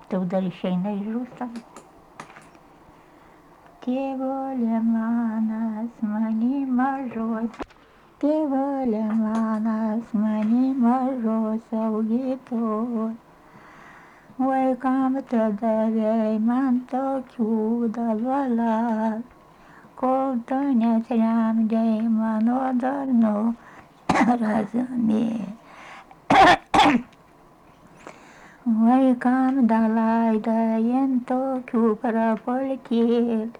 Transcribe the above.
Ты ударишь наизусть. Теволе манас мани мажот, теволе манас мани мажот саугито. Welcome to the day man to the wala. Koltonya tram day man order no razani. Welcome the light yento kupara polkir.